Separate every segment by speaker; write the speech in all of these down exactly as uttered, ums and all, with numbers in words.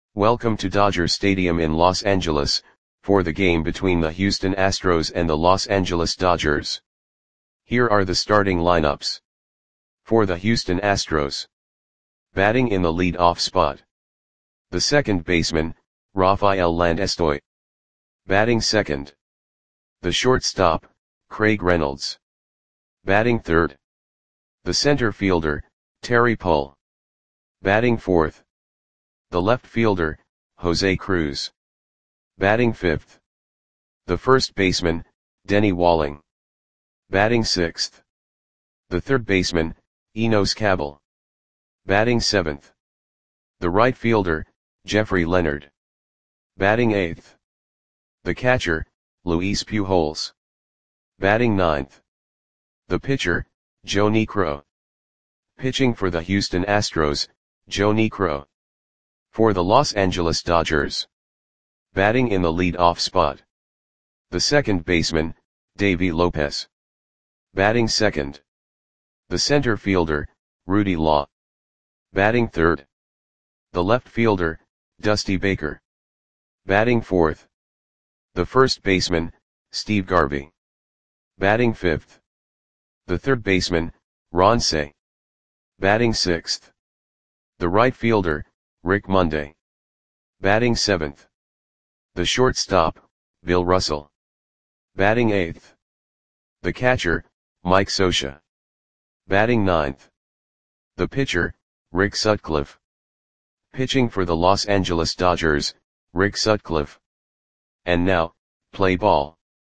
Speaker 1: Welcome to Dodger Stadium in Los Angeles, for the game between the Houston Astros and the Los Angeles Dodgers. Here are the starting lineups. For the Houston Astros. Batting in the lead-off spot. The second baseman, Rafael Landestoy. Batting second. The shortstop, Craig Reynolds. Batting third. The center fielder, Terry Pull. Batting fourth. The left fielder, Jose Cruz. Batting fifth. The first baseman, Denny Walling. Batting sixth. The third baseman, Enos Cabell. Batting seventh. The right fielder, Jeffrey Leonard. Batting eighth. The catcher, Luis Pujols. Batting ninth. The pitcher, Joe Niekro. Pitching for the Houston Astros, Joe Niekro. For the Los Angeles Dodgers. Batting in the lead-off spot. The second baseman, Davey Lopez. Batting second. The center fielder, Rudy Law. Batting third. The left fielder, Dusty Baker. Batting fourth. The first baseman, Steve Garvey. Batting fifth. The third baseman, Ron Cey. Batting sixth. The right fielder, Rick Monday. Batting seventh. The shortstop, Bill Russell. Batting eighth. The catcher, Mike Scioscia. Batting ninth. The pitcher, Rick Sutcliffe. Pitching for the Los Angeles Dodgers, Rick Sutcliffe. And now, play ball.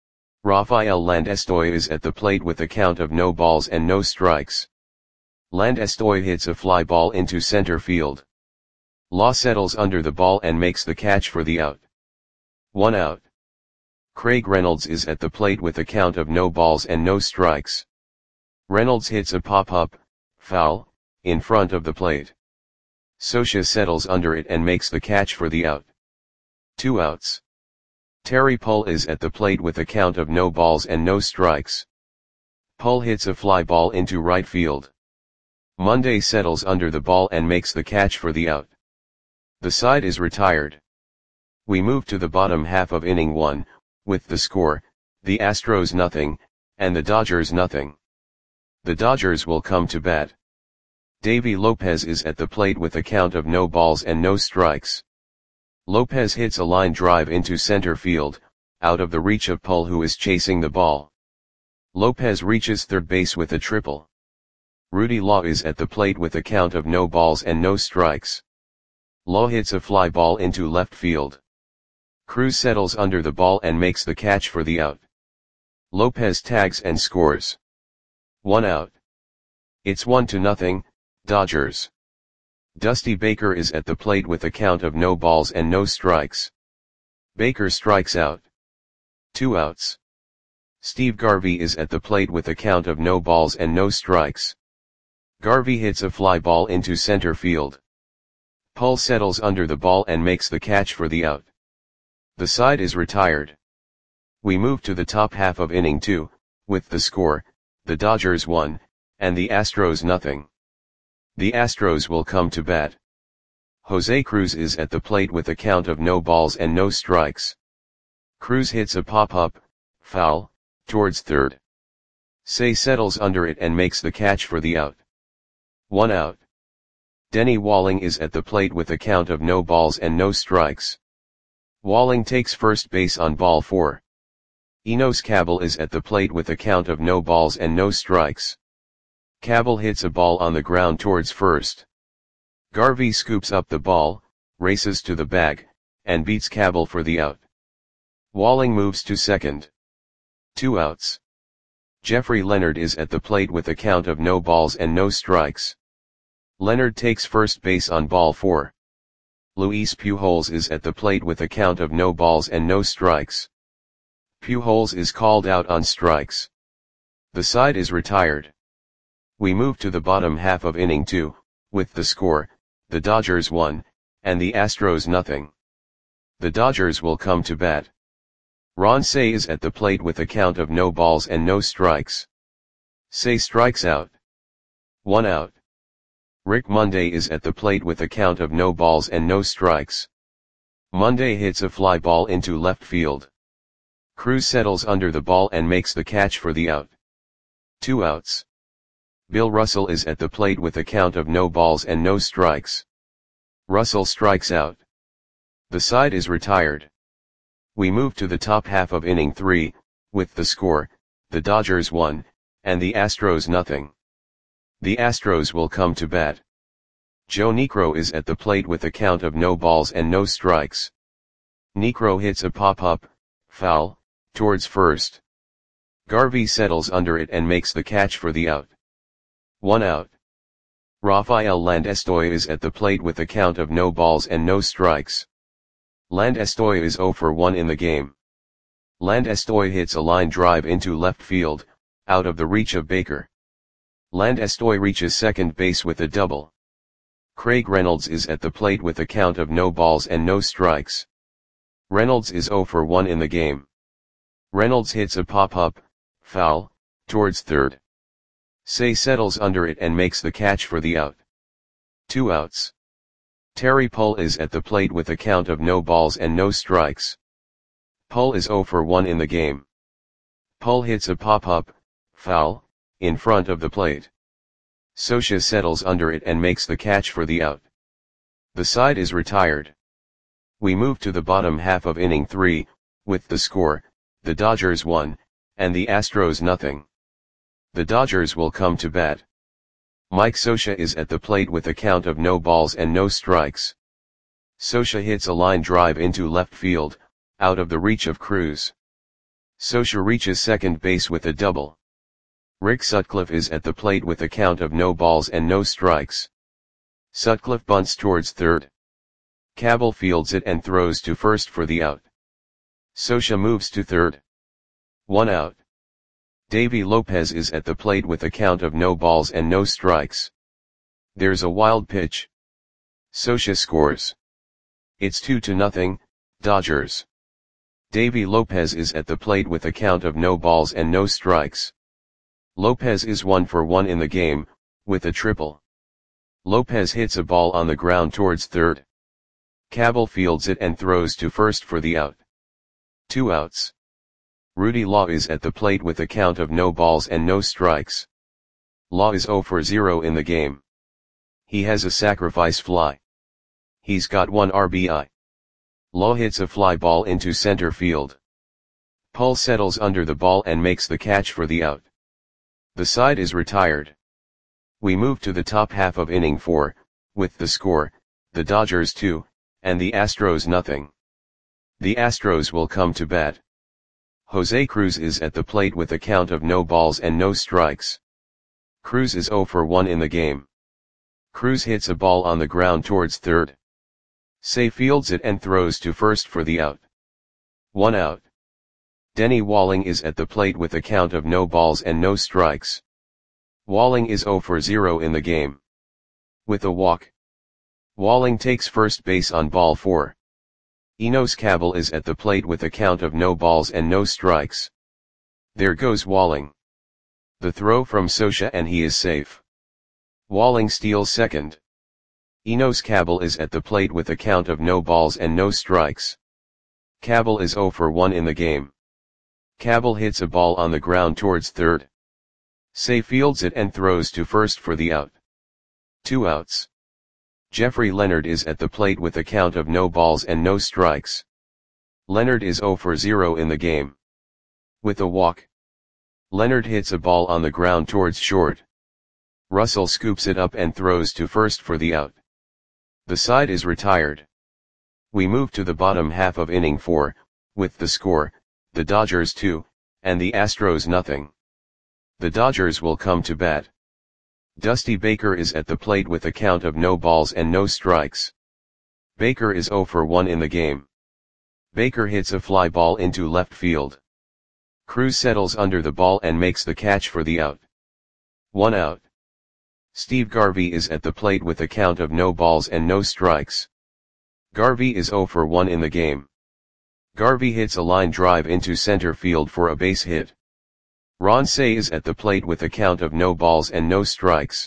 Speaker 1: Rafael Landestoy is at the plate with a count of no balls and no strikes. Landestoy hits a fly ball into center field. Law settles under the ball and makes the catch for the out. One out. Craig Reynolds is at the plate with a count of no balls and no strikes. Reynolds hits a pop-up, foul, in front of the plate. Scioscia settles under it and makes the catch for the out. Two outs. Terry Pull is at the plate with a count of no balls and no strikes. Pull hits a fly ball into right field. Monday settles under the ball and makes the catch for the out. The side is retired. We move to the bottom half of inning one, with the score, the Astros nothing, and the Dodgers nothing. The Dodgers will come to bat. Davey Lopez is at the plate with a count of no balls and no strikes. Lopez hits a line drive into center field, out of the reach of Pull, who is chasing the ball. Lopez reaches third base with a triple. Rudy Law is at the plate with a count of no balls and no strikes. Law hits a fly ball into left field. Cruz settles under the ball and makes the catch for the out. Lopez tags and scores. One out. It's one to nothing, Dodgers. Dusty Baker is at the plate with a count of no balls and no strikes. Baker strikes out. Two outs. Steve Garvey is at the plate with a count of no balls and no strikes. Garvey hits a fly ball into center field. Pull settles under the ball and makes the catch for the out. The side is retired. We move to the top half of inning two, with the score, the Dodgers one, and the Astros nothing. The Astros will come to bat. Jose Cruz is at the plate with a count of no balls and no strikes. Cruz hits a pop-up, foul, towards third. Cey settles under it and makes the catch for the out. One out. Denny Walling is at the plate with a count of no balls and no strikes. Walling takes first base on ball four. Enos Cabell is at the plate with a count of no balls and no strikes. Cabell hits a ball on the ground towards first. Garvey scoops up the ball, races to the bag, and beats Cabell for the out. Walling moves to second. Two outs. Jeffrey Leonard is at the plate with a count of no balls and no strikes. Leonard takes first base on ball four. Luis Pujols is at the plate with a count of no balls and no strikes. Pujols is called out on strikes. The side is retired. We move to the bottom half of inning two, with the score, the Dodgers one, and the Astros nothing. The Dodgers will come to bat. Ron Cey is at the plate with a count of no balls and no strikes. Cey strikes out. One out. Rick Monday is at the plate with a count of no balls and no strikes. Monday hits a fly ball into left field. Cruz settles under the ball and makes the catch for the out. Two outs. Bill Russell is at the plate with a count of no balls and no strikes. Russell strikes out. The side is retired. We move to the top half of inning three, with the score, the Dodgers one, and the Astros nothing. The Astros will come to bat. Joe Niekro is at the plate with a count of no balls and no strikes. Niekro hits a pop-up, foul, towards first. Garvey settles under it and makes the catch for the out. One out. Rafael Landestoy is at the plate with a count of no balls and no strikes. Landestoy is oh for one in the game. Landestoy hits a line drive into left field, out of the reach of Baker. Landestoy reaches second base with a double. Craig Reynolds is at the plate with a count of no balls and no strikes. Reynolds is oh for one in the game. Reynolds hits a pop-up, foul, towards third. Say settles under it and makes the catch for the out. Two outs. Terry Pull is at the plate with a count of no balls and no strikes. Pull is oh for one in the game. Pull hits a pop-up, foul, in front of the plate. Scioscia settles under it and makes the catch for the out. The side is retired. We move to the bottom half of inning three, with the score, the Dodgers one, and the Astros nothing. The Dodgers will come to bat. Mike Scioscia is at the plate with a count of no balls and no strikes. Scioscia hits a line drive into left field, out of the reach of Cruz. Scioscia reaches second base with a double. Rick Sutcliffe is at the plate with a count of no balls and no strikes. Sutcliffe bunts towards third. Cabell fields it and throws to first for the out. Scioscia moves to third. One out. Davy Lopez is at the plate with a count of no balls and no strikes. There's a wild pitch. Scioscia scores. It's two to nothing, Dodgers. Davy Lopez is at the plate with a count of no balls and no strikes. Lopez is one for one in the game, with a triple. Lopez hits a ball on the ground towards third. Cabell fields it and throws to first for the out. Two outs. Rudy Law is at the plate with a count of no balls and no strikes. Law is oh for zero in the game. He has a sacrifice fly. He's got one R B I. Law hits a fly ball into center field. Pull settles under the ball and makes the catch for the out. The side is retired. We move to the top half of inning four, with the score, the Dodgers two, and the Astros nothing. The Astros will come to bat. Jose Cruz is at the plate with a count of no balls and no strikes. Cruz is oh for one in the game. Cruz hits a ball on the ground towards third. Say fields it and throws to first for the out. One out. Denny Walling is at the plate with a count of no balls and no strikes. Walling is oh for zero in the game. With a walk. Walling takes first base on ball four. Enos Cabell is at the plate with a count of no balls and no strikes. There goes Walling. The throw from Scioscia and he is safe. Walling steals second. Enos Cabell is at the plate with a count of no balls and no strikes. Cabell is oh for one in the game. Cabell hits a ball on the ground towards third. Say fields it and throws to first for the out. Two outs. Jeffrey Leonard is at the plate with a count of no balls and no strikes. Leonard is oh for zero in the game. With a walk. Leonard hits a ball on the ground towards short. Russell scoops it up and throws to first for the out. The side is retired. We move to the bottom half of inning four, with the score, the Dodgers two, and the Astros nothing. The Dodgers will come to bat. Dusty Baker is at the plate with a count of no balls and no strikes. Baker is oh for one in the game. Baker hits a fly ball into left field. Cruz settles under the ball and makes the catch for the out. One out. Steve Garvey is at the plate with a count of no balls and no strikes. Garvey is oh for one in the game. Garvey hits a line drive into center field for a base hit. Ron Cey is at the plate with a count of no balls and no strikes.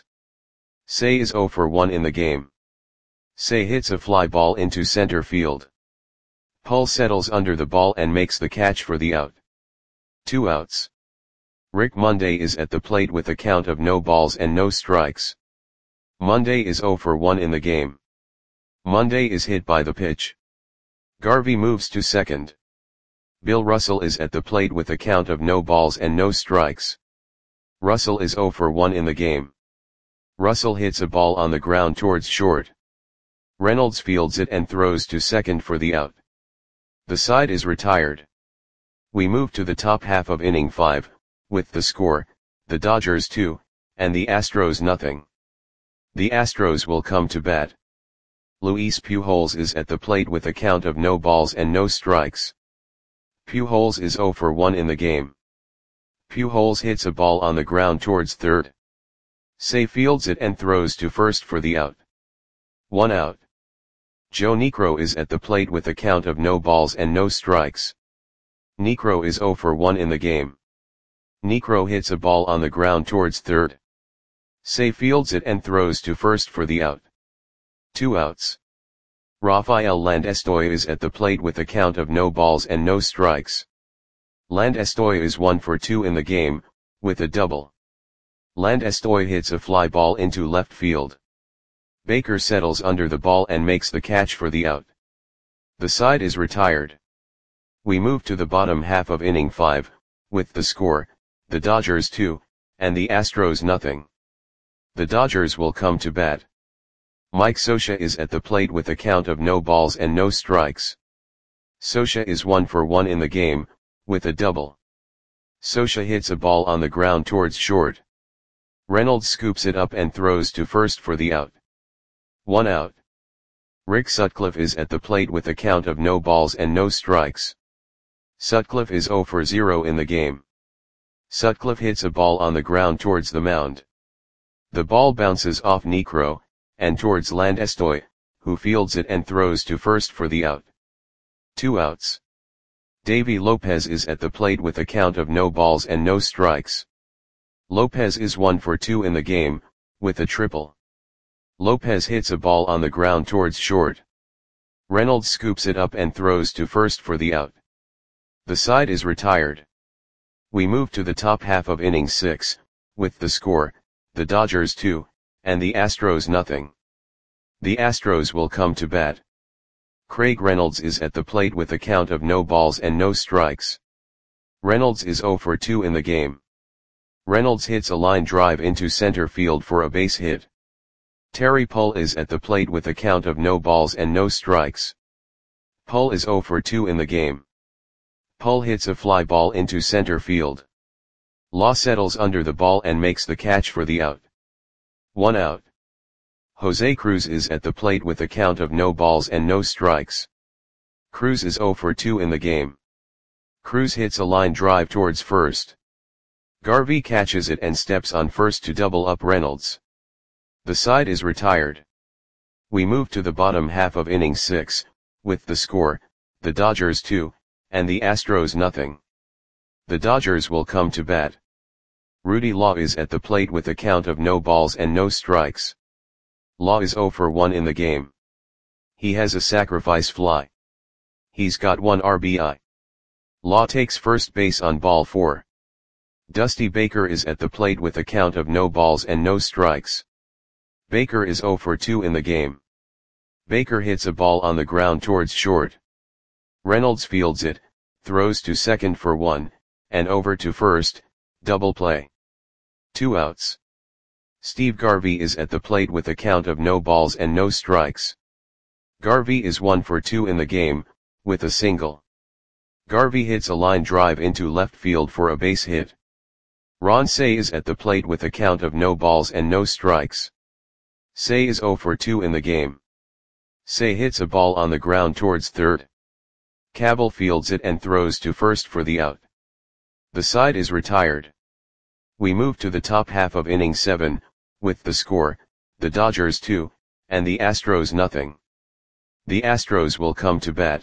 Speaker 1: Cey is oh for one in the game. Cey hits a fly ball into center field. Pull settles under the ball and makes the catch for the out. Two outs. Rick Monday is at the plate with a count of no balls and no strikes. Monday is oh for one in the game. Monday is hit by the pitch. Garvey moves to second. Bill Russell is at the plate with a count of no balls and no strikes. Russell is oh for one in the game. Russell hits a ball on the ground towards short. Reynolds fields it and throws to second for the out. The side is retired. We move to the top half of inning five, with the score, the Dodgers two, and the Astros nothing. The Astros will come to bat. Luis Pujols is at the plate with a count of no balls and no strikes. Pujols is oh for one in the game. Pujols hits a ball on the ground towards third. Say fields it and throws to first for the out. One out. Joe Niekro is at the plate with a count of no balls and no strikes. Niekro is oh for one in the game. Niekro hits a ball on the ground towards third. Say fields it and throws to first for the out. Two outs. Rafael Landestoy is at the plate with a count of no balls and no strikes. Landestoy is one for two in the game, with a double. Landestoy hits a fly ball into left field. Baker settles under the ball and makes the catch for the out. The side is retired. We move to the bottom half of inning five, with the score, the Dodgers two, and the Astros nothing. The Dodgers will come to bat. Mike Scioscia is at the plate with a count of no balls and no strikes. Scioscia is one for one in the game, with a double. Scioscia hits a ball on the ground towards short. Reynolds scoops it up and throws to first for the out. One out. Rick Sutcliffe is at the plate with a count of no balls and no strikes. Sutcliffe is oh for zero in the game. Sutcliffe hits a ball on the ground towards the mound. The ball bounces off Niekro, and towards Landestoy, who fields it and throws to first for the out. Two outs. Davy Lopez is at the plate with a count of no balls and no strikes. Lopez is one for two in the game, with a triple. Lopez hits a ball on the ground towards short. Reynolds scoops it up and throws to first for the out. The side is retired. We move to the top half of inning six, with the score, the Dodgers two, and the Astros nothing. The Astros will come to bat. Craig Reynolds is at the plate with a count of no balls and no strikes. Reynolds is oh for two in the game. Reynolds hits a line drive into center field for a base hit. Terry Pull is at the plate with a count of no balls and no strikes. Pull is oh for two in the game. Pull hits a fly ball into center field. Law settles under the ball and makes the catch for the out. One out. Jose Cruz is at the plate with a count of no balls and no strikes. Cruz is oh for two in the game. Cruz hits a line drive towards first. Garvey catches it and steps on first to double up Reynolds. The side is retired. We move to the bottom half of inning six, with the score, the Dodgers two, and the Astros nothing. The Dodgers will come to bat. Rudy Law is at the plate with a count of no balls and no strikes. Law is oh for one in the game. He has a sacrifice fly. He's got one R B I. Law takes first base on ball four. Dusty Baker is at the plate with a count of no balls and no strikes. Baker is oh for two in the game. Baker hits a ball on the ground towards short. Reynolds fields it, throws to second for one, and over to first, double play. Two outs. Steve Garvey is at the plate with a count of no balls and no strikes. Garvey is one for two in the game, with a single. Garvey hits a line drive into left field for a base hit. Ron Cey is at the plate with a count of no balls and no strikes. Cey is oh for two in the game. Cey hits a ball on the ground towards third. Cabell fields it and throws to first for the out. The side is retired. We move to the top half of inning seven, with the score, the Dodgers two, and the Astros nothing. The Astros will come to bat.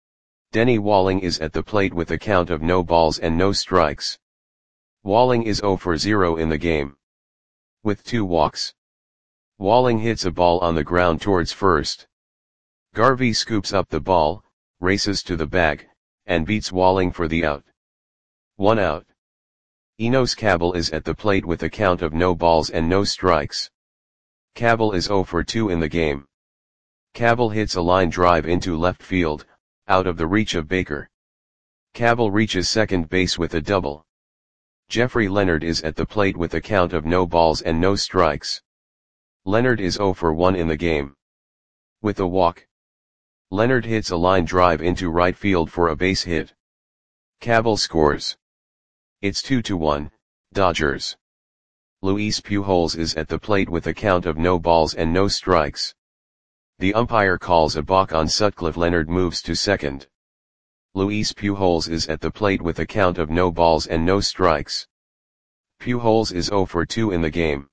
Speaker 1: Denny Walling is at the plate with a count of no balls and no strikes. Walling is oh for zero in the game. With two walks. Walling hits a ball on the ground towards first. Garvey scoops up the ball, races to the bag, and beats Walling for the out. One out. Enos Cabell is at the plate with a count of no balls and no strikes. Cabell is zero for two in the game. Cabell hits a line drive into left field, out of the reach of Baker. Cabell reaches second base with a double. Jeffrey Leonard is at the plate with a count of no balls and no strikes. Leonard is zero for one in the game. With a walk, Leonard hits a line drive into right field for a base hit. Cabell scores. It's two to one, Dodgers. Luis Pujols is at the plate with a count of no balls and no strikes. The umpire calls a balk on Sutcliffe. Leonard moves to second. Luis Pujols is at the plate with a count of no balls and no strikes. Pujols is zero for two in the game.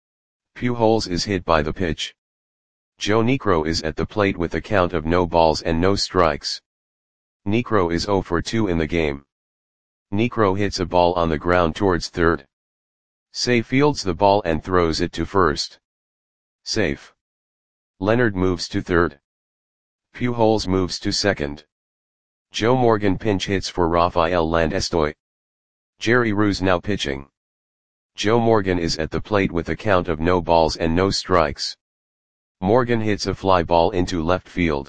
Speaker 1: Pujols is hit by the pitch. Joe Niekro is at the plate with a count of no balls and no strikes. Niekro is zero for two in the game. Niekro hits a ball on the ground towards third. Say fields the ball and throws it to first. Safe. Leonard moves to third. Pujols moves to second. Joe Morgan pinch hits for Rafael Landestoy. Jerry Ruse now pitching. Joe Morgan is at the plate with a count of no balls and no strikes. Morgan hits a fly ball into left field.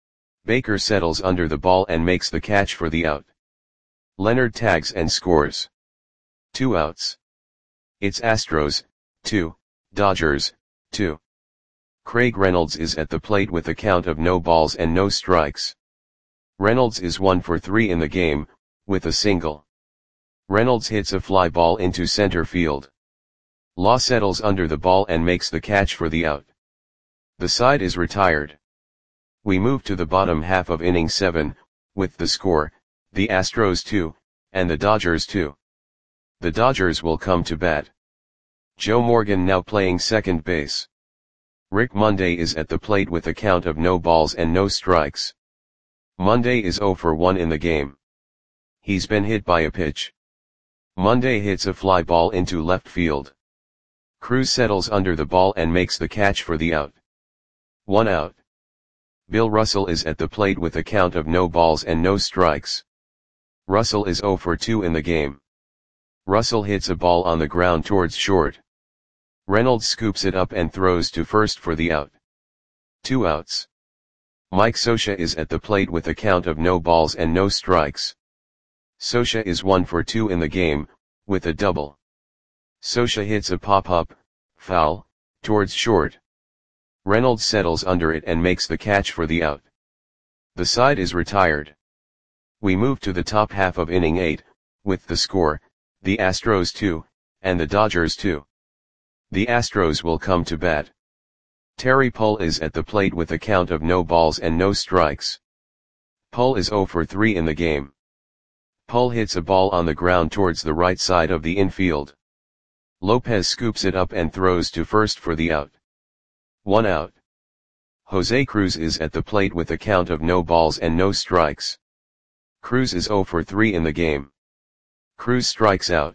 Speaker 1: Baker settles under the ball and makes the catch for the out. Leonard tags and scores. Two outs. It's Astros, two, Dodgers, two. Craig Reynolds is at the plate with a count of no balls and no strikes. Reynolds is one for three in the game, with a single. Reynolds hits a fly ball into center field. Law settles under the ball and makes the catch for the out. The side is retired. We move to the bottom half of inning seven, with the score, the Astros two, and the Dodgers two. The Dodgers will come to bat. Joe Morgan now playing second base. Rick Monday is at the plate with a count of no balls and no strikes. Monday is zero for one in the game. He's been hit by a pitch. Monday hits a fly ball into left field. Cruz settles under the ball and makes the catch for the out. One out. Bill Russell is at the plate with a count of no balls and no strikes. Russell is zero for two in the game. Russell hits a ball on the ground towards short. Reynolds scoops it up and throws to first for the out. Two outs. Mike Scioscia is at the plate with a count of no balls and no strikes. Scioscia is one for two in the game, with a double. Scioscia hits a pop-up, foul, towards short. Reynolds settles under it and makes the catch for the out. The side is retired. We move to the top half of inning eight, with the score, the Astros two, and the Dodgers two. The Astros will come to bat. Terry Pull is at the plate with a count of no balls and no strikes. Pull is zero for three in the game. Pull hits a ball on the ground towards the right side of the infield. Lopez scoops it up and throws to first for the out. One out. Jose Cruz is at the plate with a count of no balls and no strikes. Cruz is zero for three in the game. Cruz strikes out.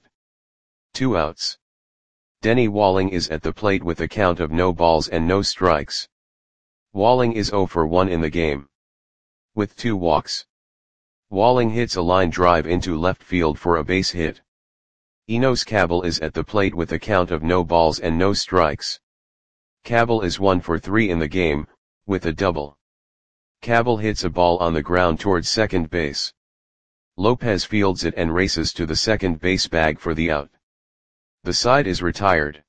Speaker 1: Two outs. Denny Walling is at the plate with a count of no balls and no strikes. Walling is zero for one in the game. With two walks. Walling hits a line drive into left field for a base hit. Enos Cabell is at the plate with a count of no balls and no strikes. Cabell is one for three in the game, with a double. Cabell hits a ball on the ground towards second base. Lopez fields it and races to the second base bag for the out. The side is retired.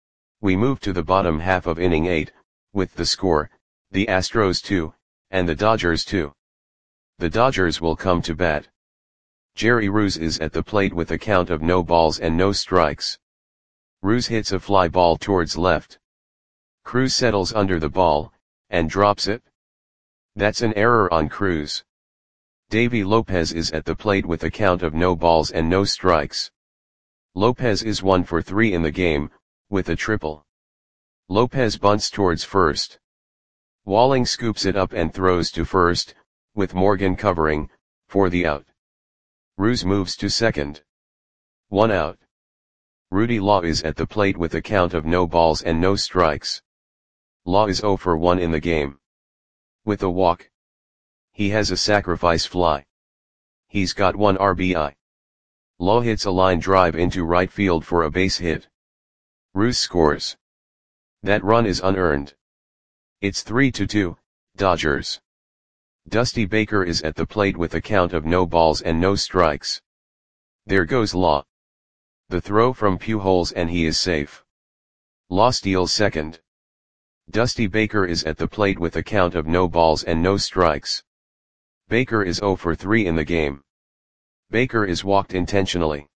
Speaker 1: We move to the bottom half of inning eight, with the score, the Astros two, and the Dodgers two. The Dodgers will come to bat. Jerry Ruse is at the plate with a count of no balls and no strikes. Ruse hits a fly ball towards left. Cruz settles under the ball, and drops it. That's an error on Cruz. Davy Lopez is at the plate with a count of no balls and no strikes. Lopez is one for three in the game, with a triple. Lopez bunts towards first. Walling scoops it up and throws to first, with Morgan covering, for the out. Ruse moves to second. One out. Rudy Law is at the plate with a count of no balls and no strikes. Law is zero for one in the game. With a walk. He has a sacrifice fly. He's got one R B I. Law hits a line drive into right field for a base hit. Roos scores. That run is unearned. It's three to two, Dodgers. Dusty Baker is at the plate with a count of no balls and no strikes. There goes Law. The throw from Pujols and he is safe. Law steals second. Dusty Baker is at the plate with a count of no balls and no strikes. Baker is zero for three in the game. Baker is walked intentionally.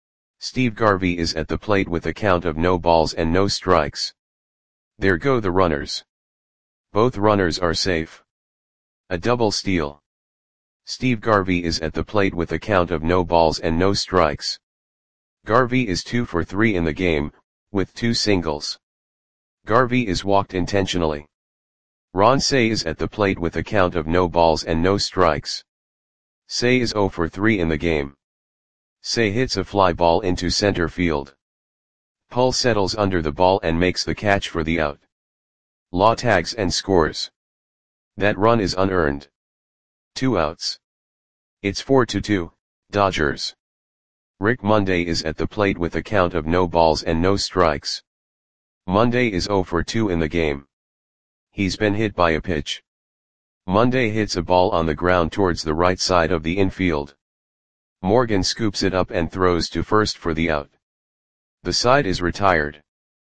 Speaker 1: Steve Garvey is at the plate with a count of no balls and no strikes. There go the runners. Both runners are safe. A double steal. Steve Garvey is at the plate with a count of no balls and no strikes. Garvey is two for three in the game, with two singles. Garvey is walked intentionally. Ron Cey is at the plate with a count of no balls and no strikes. Cey is zero for three in the game. Cey hits a fly ball into center field. Pull settles under the ball and makes the catch for the out. Law tags and scores. That run is unearned. Two outs. It's four to two, Dodgers. Rick Monday is at the plate with a count of no balls and no strikes. Monday is zero for two in the game. He's been hit by a pitch. Monday hits a ball on the ground towards the right side of the infield. Morgan scoops it up and throws to first for the out. The side is retired.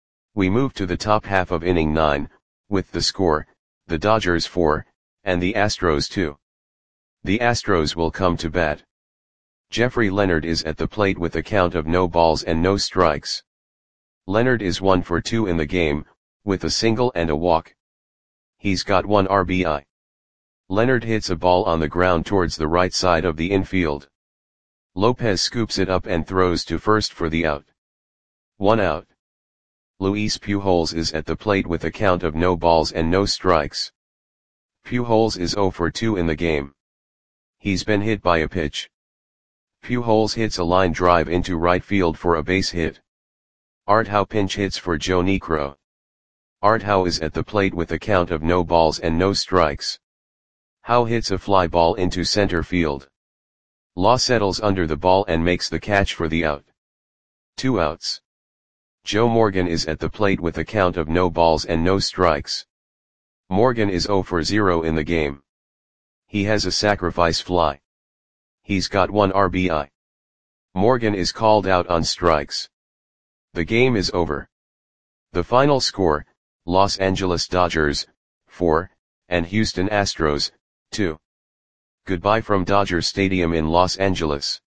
Speaker 1: We move to the top half of inning nine, with the score, the Dodgers four, and the Astros two. The Astros will come to bat. Jeffrey Leonard is at the plate with a count of no balls and no strikes. Leonard is one for two in the game, with a single and a walk. He's got one R B I. Leonard hits a ball on the ground towards the right side of the infield. Lopez scoops it up and throws to first for the out. One out. Luis Pujols is at the plate with a count of no balls and no strikes. Pujols is zero for two in the game. He's been hit by a pitch. Pujols hits a line drive into right field for a base hit. Art Howe pinch hits for Joe Niekro. Art Howe is at the plate with a count of no balls and no strikes. Howe hits a fly ball into center field. Law settles under the ball and makes the catch for the out. Two outs. Joe Morgan is at the plate with a count of no balls and no strikes. Morgan is zero for zero in the game. He has a sacrifice fly. He's got one R B I. Morgan is called out on strikes. The game is over. The final score, Los Angeles Dodgers, four, and Houston Astros, two. Goodbye from Dodger Stadium in Los Angeles.